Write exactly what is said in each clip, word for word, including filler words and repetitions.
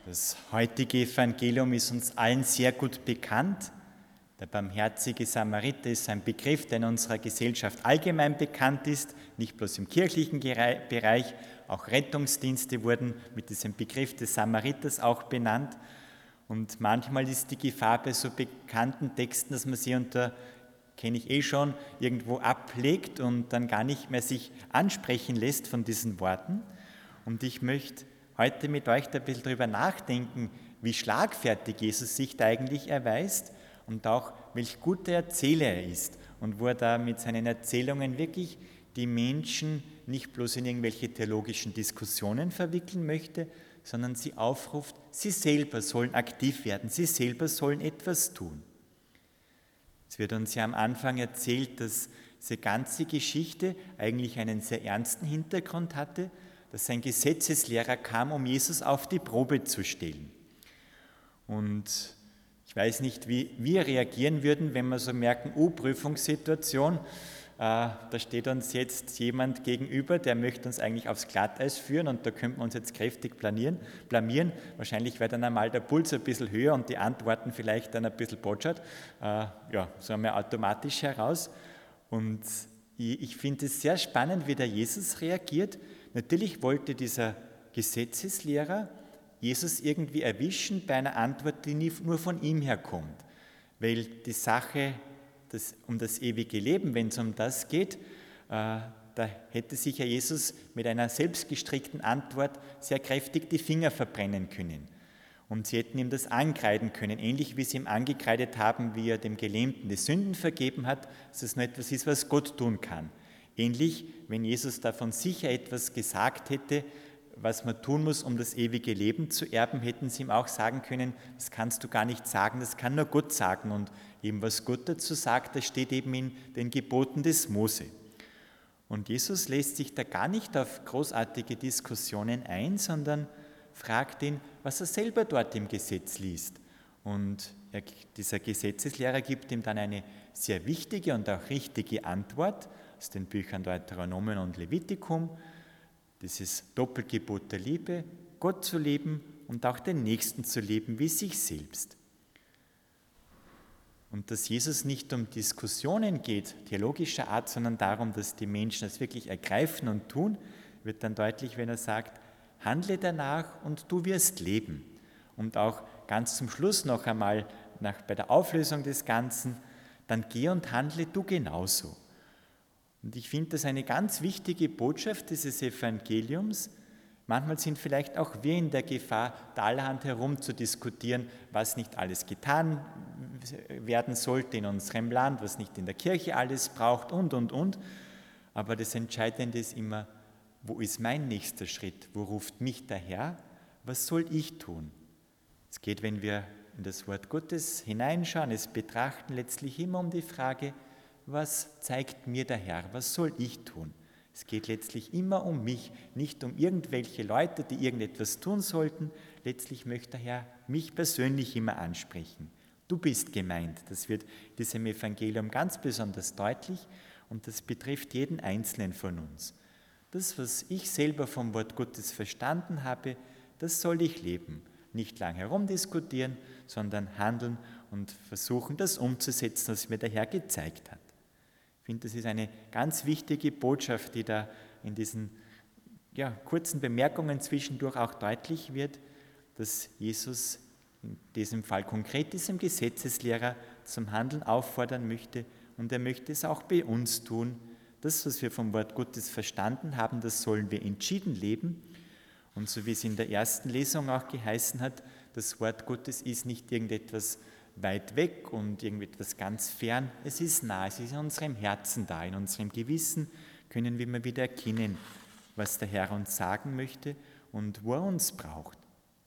Das heutige Evangelium ist uns allen sehr gut bekannt. Der barmherzige Samariter ist ein Begriff, der in unserer Gesellschaft allgemein bekannt ist, nicht bloß im kirchlichen Bereich, auch Rettungsdienste wurden mit diesem Begriff des Samariters auch benannt. Und manchmal ist die Gefahr bei so bekannten Texten, dass man sie unter, kenne ich eh schon, irgendwo ablegt und dann gar nicht mehr sich ansprechen lässt von diesen Worten. Und ich möchte heute mit euch da ein bisschen darüber nachdenken, wie schlagfertig Jesus sich da eigentlich erweist und auch welch guter Erzähler er ist und wo er da mit seinen Erzählungen wirklich die Menschen nicht bloß in irgendwelche theologischen Diskussionen verwickeln möchte, sondern sie aufruft, sie selber sollen aktiv werden, sie selber sollen etwas tun. Es wird uns ja am Anfang erzählt, dass diese ganze Geschichte eigentlich einen sehr ernsten Hintergrund hatte, dass ein Gesetzeslehrer kam, um Jesus auf die Probe zu stellen. Und ich weiß nicht, wie wir reagieren würden, wenn wir so merken, oh, Prüfungssituation, äh, da steht uns jetzt jemand gegenüber, der möchte uns eigentlich aufs Glatteis führen und da könnten wir uns jetzt kräftig planieren, blamieren. Wahrscheinlich wäre dann einmal der Puls ein bisschen höher und die Antworten vielleicht dann ein bisschen botschert. Äh, ja, so haben wir automatisch heraus. Und ich, ich finde es sehr spannend, wie der Jesus reagiert. Natürlich wollte dieser Gesetzeslehrer Jesus irgendwie erwischen bei einer Antwort, die nur von ihm herkommt. Weil die Sache das, um das ewige Leben, wenn es um das geht, äh, da hätte sich ja Jesus mit einer selbstgestrickten Antwort sehr kräftig die Finger verbrennen können. Und sie hätten ihm das ankreiden können, ähnlich wie sie ihm angekreidet haben, wie er dem Gelähmten die Sünden vergeben hat, dass es nur etwas ist, was Gott tun kann. Ähnlich, wenn Jesus davon sicher etwas gesagt hätte, was man tun muss, um das ewige Leben zu erben, hätten sie ihm auch sagen können, das kannst du gar nicht sagen, das kann nur Gott sagen. Und eben was Gott dazu sagt, das steht eben in den Geboten des Mose. Und Jesus lässt sich da gar nicht auf großartige Diskussionen ein, sondern fragt ihn, was er selber dort im Gesetz liest. Und er, dieser Gesetzeslehrer gibt ihm dann eine sehr wichtige und auch richtige Antwort aus den Büchern Deuteronomium und Levitikum. Das ist Doppelgebot der Liebe, Gott zu lieben und auch den Nächsten zu lieben wie sich selbst. Und dass Jesus nicht um Diskussionen geht, theologischer Art, sondern darum, dass die Menschen das wirklich ergreifen und tun, wird dann deutlich, wenn er sagt, handle danach und du wirst leben. Und auch ganz zum Schluss noch einmal nach, bei der Auflösung des Ganzen, dann geh und handle du genauso. Und ich finde das eine ganz wichtige Botschaft dieses Evangeliums. Manchmal sind vielleicht auch wir in der Gefahr, da allerhand herum zu diskutieren, was nicht alles getan werden sollte in unserem Land, was nicht in der Kirche alles braucht und, und, und. Aber das Entscheidende ist immer, wo ist mein nächster Schritt? Wo ruft mich der Herr? Was soll ich tun? Es geht, wenn wir in das Wort Gottes hineinschauen, es betrachten, letztlich immer um die Frage, was zeigt mir der Herr? Was soll ich tun? Es geht letztlich immer um mich, nicht um irgendwelche Leute, die irgendetwas tun sollten. Letztlich möchte der Herr mich persönlich immer ansprechen. Du bist gemeint. Das wird in diesem Evangelium ganz besonders deutlich und das betrifft jeden Einzelnen von uns. Das, was ich selber vom Wort Gottes verstanden habe, das soll ich leben. Nicht lang herumdiskutieren, sondern handeln und versuchen, das umzusetzen, was mir der Herr gezeigt hat. Ich finde, das ist eine ganz wichtige Botschaft, die da in diesen ja, kurzen Bemerkungen zwischendurch auch deutlich wird, dass Jesus in diesem Fall konkret diesem Gesetzeslehrer zum Handeln auffordern möchte und er möchte es auch bei uns tun. Das, was wir vom Wort Gottes verstanden haben, das sollen wir entschieden leben. Und so wie es in der ersten Lesung auch geheißen hat, das Wort Gottes ist nicht irgendetwas weit weg und irgendetwas ganz fern. Es ist nah, es ist in unserem Herzen da, in unserem Gewissen können wir immer wieder erkennen, was der Herr uns sagen möchte und wo er uns braucht.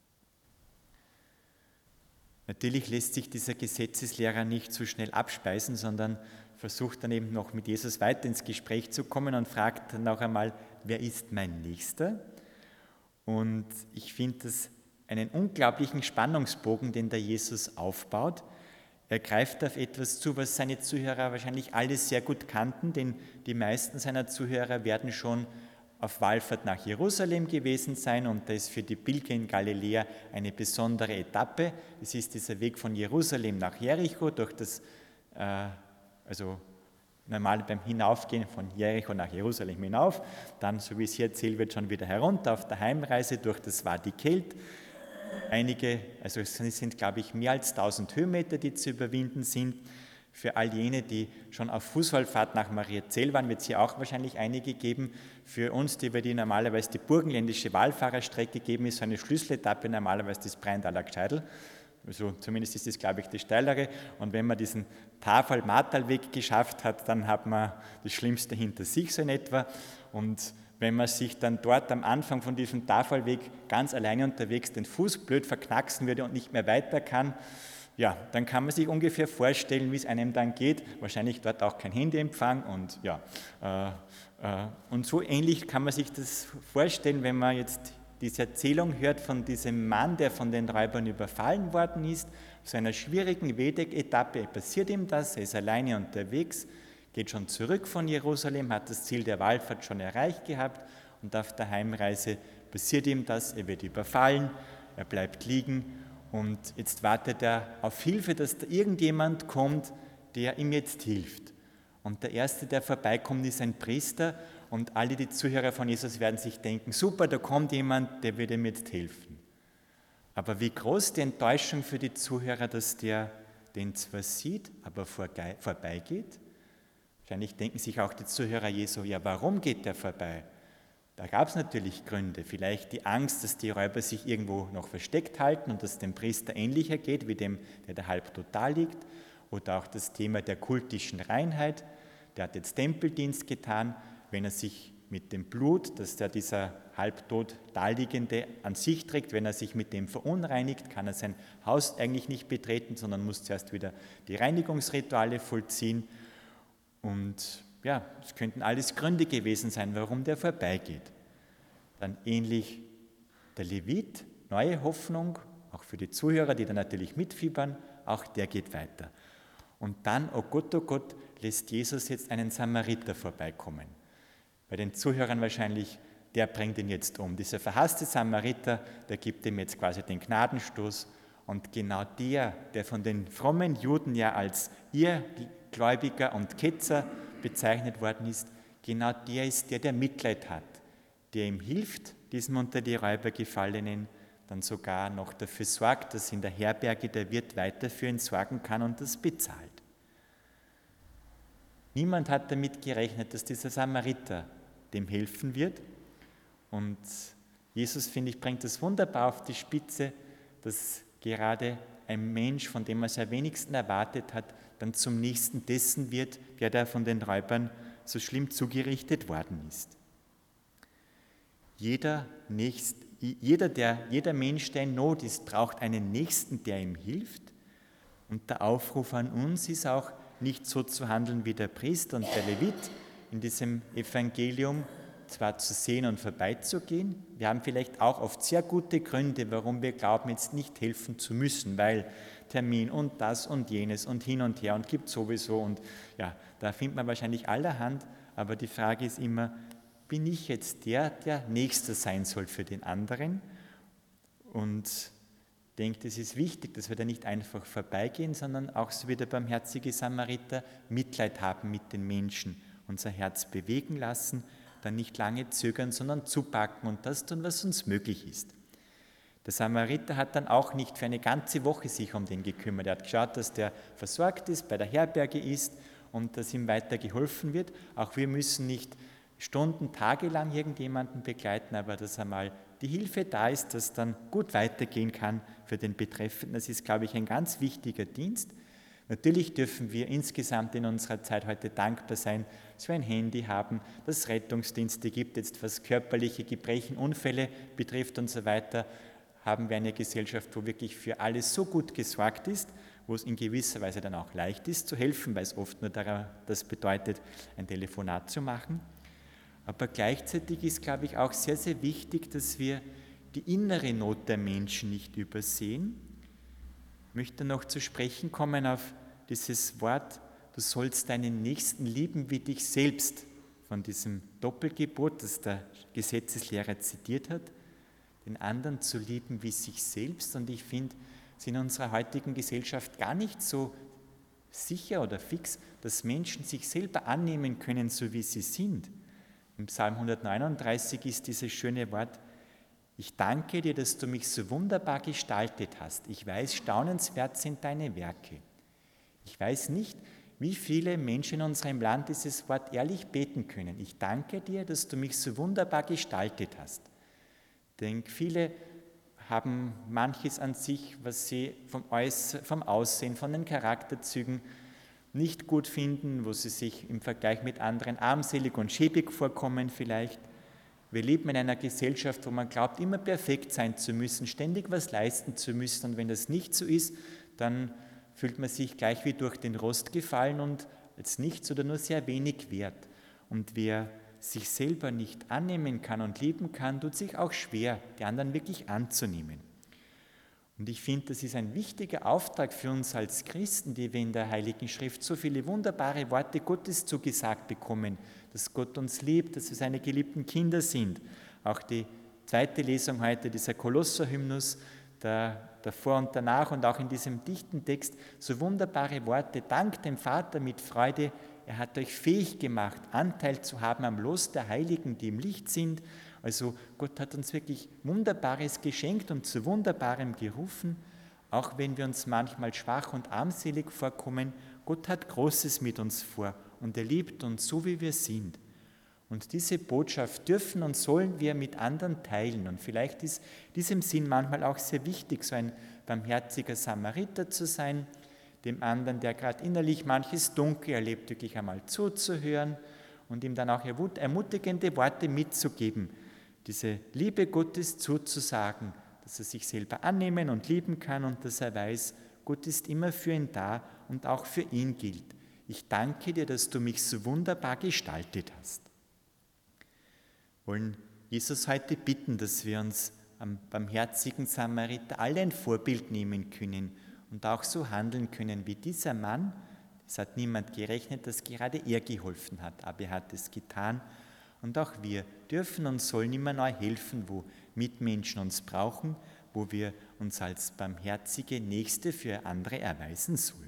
Natürlich lässt sich dieser Gesetzeslehrer nicht so schnell abspeisen, sondern versucht dann eben noch mit Jesus weiter ins Gespräch zu kommen und fragt dann auch einmal, wer ist mein Nächster? Und ich finde das einen unglaublichen Spannungsbogen, den der Jesus aufbaut. Er greift auf etwas zu, was seine Zuhörer wahrscheinlich alle sehr gut kannten, denn die meisten seiner Zuhörer werden schon auf Wallfahrt nach Jerusalem gewesen sein und das ist für die Pilger in Galiläa eine besondere Etappe. Es ist dieser Weg von Jerusalem nach Jericho, durch das, äh, also normal beim Hinaufgehen von Jericho nach Jerusalem hinauf, dann, so wie es hier erzählt wird, schon wieder herunter auf der Heimreise durch das Wadi Kelt. Einige, also es sind, glaube ich, mehr als tausend Höhenmeter, die zu überwinden sind. Für all jene, die schon auf Fußballfahrt nach Mariazell waren, wird es hier auch wahrscheinlich einige geben. Für uns, die wir die normalerweise die burgenländische Wallfahrerstrecke geben, ist so eine Schlüsseletappe normalerweise das Breintaler Gscheidl. Also zumindest ist das, glaube ich, das steilere. Und wenn man diesen Tafel-Martalweg geschafft hat, dann hat man das Schlimmste hinter sich so in etwa. Und wenn man sich dann dort am Anfang von diesem Tafelweg ganz alleine unterwegs den Fuß blöd verknacksen würde und nicht mehr weiter kann, ja, dann kann man sich ungefähr vorstellen, wie es einem dann geht. Wahrscheinlich dort auch kein Handyempfang und ja, äh, äh, und so ähnlich kann man sich das vorstellen, wenn man jetzt diese Erzählung hört von diesem Mann, der von den Räubern überfallen worden ist. Auf seiner schwierigen Weg-Etappe passiert ihm das, er ist alleine unterwegs, geht schon zurück von Jerusalem, hat das Ziel der Wallfahrt schon erreicht gehabt und auf der Heimreise passiert ihm das, er wird überfallen, er bleibt liegen und jetzt wartet er auf Hilfe, dass da irgendjemand kommt, der ihm jetzt hilft. Und der Erste, der vorbeikommt, ist ein Priester und alle die Zuhörer von Jesus werden sich denken, super, da kommt jemand, der wird ihm jetzt helfen. Aber wie groß die Enttäuschung für die Zuhörer, dass der den zwar sieht, aber vorbeigeht. Wahrscheinlich denken sich auch die Zuhörer Jesu, ja, warum geht der vorbei? Da gab es natürlich Gründe, vielleicht die Angst, dass die Räuber sich irgendwo noch versteckt halten und dass es dem Priester ähnlicher geht, wie dem, der da halb total liegt. Oder auch das Thema der kultischen Reinheit. Der hat jetzt Tempeldienst getan, wenn er sich mit dem Blut, das der dieser halbtot Daliegende an sich trägt, wenn er sich mit dem verunreinigt, kann er sein Haus eigentlich nicht betreten, sondern muss zuerst wieder die Reinigungsrituale vollziehen. Und ja, es könnten alles Gründe gewesen sein, warum der vorbeigeht. Dann ähnlich der Levit, neue Hoffnung, auch für die Zuhörer, die da natürlich mitfiebern, auch der geht weiter. Und dann, oh Gott, oh Gott, lässt Jesus jetzt einen Samariter vorbeikommen. Bei den Zuhörern wahrscheinlich, der bringt ihn jetzt um. Dieser verhasste Samariter, der gibt ihm jetzt quasi den Gnadenstoß. Und genau der, der von den frommen Juden ja als Irrgläubiger und Ketzer bezeichnet worden ist, genau der ist der, der Mitleid hat, der ihm hilft, diesem unter die Räuber Gefallenen, dann sogar noch dafür sorgt, dass in der Herberge der Wirt weiter für ihn sorgen kann und das bezahlt. Niemand hat damit gerechnet, dass dieser Samariter dem helfen wird. Und Jesus, finde ich, bringt das wunderbar auf die Spitze, dass gerade ein Mensch, von dem man es am wenigsten erwartet hat, dann zum Nächsten dessen wird, der da von den Räubern so schlimm zugerichtet worden ist. Jeder, Nächst, jeder, der, jeder Mensch, der in Not ist, braucht einen Nächsten, der ihm hilft. Und der Aufruf an uns ist auch, nicht so zu handeln wie der Priester und der Levit in diesem Evangelium, zwar zu sehen und vorbeizugehen. Wir haben vielleicht auch oft sehr gute Gründe, warum wir glauben, jetzt nicht helfen zu müssen, weil Termin und das und jenes und hin und her und gibt sowieso und ja, da findet man wahrscheinlich allerhand, aber die Frage ist immer, bin ich jetzt der, der Nächster sein soll für den anderen? Und ich denke, es ist wichtig, dass wir da nicht einfach vorbeigehen, sondern auch so wie der barmherzige Samariter Mitleid haben mit den Menschen, unser Herz bewegen lassen, dann nicht lange zögern, sondern zupacken und das tun, was uns möglich ist. Der Samariter hat dann auch nicht für eine ganze Woche sich um den gekümmert. Er hat geschaut, dass der versorgt ist, bei der Herberge ist und dass ihm weiter geholfen wird. Auch wir müssen nicht Stunden, Tage lang irgendjemanden begleiten, aber dass einmal die Hilfe da ist, dass dann gut weitergehen kann für den Betreffenden. Das ist, glaube ich, ein ganz wichtiger Dienst. Natürlich dürfen wir insgesamt in unserer Zeit heute dankbar sein, dass wir ein Handy haben, dass es Rettungsdienste gibt, jetzt was körperliche Gebrechen, Unfälle betrifft und so weiter, haben wir eine Gesellschaft, wo wirklich für alles so gut gesorgt ist, wo es in gewisser Weise dann auch leicht ist zu helfen, weil es oft nur das bedeutet, ein Telefonat zu machen. Aber gleichzeitig ist, glaube ich, auch sehr, sehr wichtig, dass wir die innere Not der Menschen nicht übersehen. Ich möchte noch zu sprechen kommen auf dieses Wort, du sollst deinen Nächsten lieben wie dich selbst, von diesem Doppelgebot, das der Gesetzeslehrer zitiert hat, den anderen zu lieben wie sich selbst. Und ich finde es in unserer heutigen Gesellschaft gar nicht so sicher oder fix, dass Menschen sich selber annehmen können, so wie sie sind. Im Psalm hundertneununddreißig ist dieses schöne Wort: Ich danke dir, dass du mich so wunderbar gestaltet hast. Ich weiß, staunenswert sind deine Werke. Ich weiß nicht, wie viele Menschen in unserem Land dieses Wort ehrlich beten können. Ich danke dir, dass du mich so wunderbar gestaltet hast. Ich denke, viele haben manches an sich, was sie vom, Äuß- vom Aussehen, von den Charakterzügen nicht gut finden, wo sie sich im Vergleich mit anderen armselig und schäbig vorkommen vielleicht. Wir leben in einer Gesellschaft, wo man glaubt, immer perfekt sein zu müssen, ständig was leisten zu müssen. Und wenn das nicht so ist, dann fühlt man sich gleich wie durch den Rost gefallen und als nichts oder nur sehr wenig wert. Und wer sich selber nicht annehmen kann und lieben kann, tut sich auch schwer, die anderen wirklich anzunehmen. Und ich finde, das ist ein wichtiger Auftrag für uns als Christen, die wir in der Heiligen Schrift so viele wunderbare Worte Gottes zugesagt bekommen, dass Gott uns liebt, dass wir seine geliebten Kinder sind. Auch die zweite Lesung heute, dieser Kolosser-Hymnus, der davor und danach und auch in diesem dichten Text so wunderbare Worte: Dank dem Vater mit Freude, er hat euch fähig gemacht, Anteil zu haben am Los der Heiligen, die im Licht sind. Also Gott hat uns wirklich Wunderbares geschenkt und zu Wunderbarem gerufen, auch wenn wir uns manchmal schwach und armselig vorkommen. Gott hat Großes mit uns vor und er liebt uns so, wie wir sind. Und diese Botschaft dürfen und sollen wir mit anderen teilen. Und vielleicht ist diesem Sinn manchmal auch sehr wichtig, so ein barmherziger Samariter zu sein, dem anderen, der gerade innerlich manches Dunkel erlebt, wirklich einmal zuzuhören und ihm dann auch ermutigende Worte mitzugeben, diese Liebe Gottes zuzusagen, dass er sich selber annehmen und lieben kann und dass er weiß, Gott ist immer für ihn da und auch für ihn gilt. Ich danke dir, dass du mich so wunderbar gestaltet hast. Wir wollen Jesus heute bitten, dass wir uns am barmherzigen Samariter alle ein Vorbild nehmen können und auch so handeln können wie dieser Mann. Es hat niemand gerechnet, dass gerade er geholfen hat, aber er hat es getan. Und auch wir dürfen und sollen immer neu helfen, wo Mitmenschen uns brauchen, wo wir uns als barmherzige Nächste für andere erweisen sollen.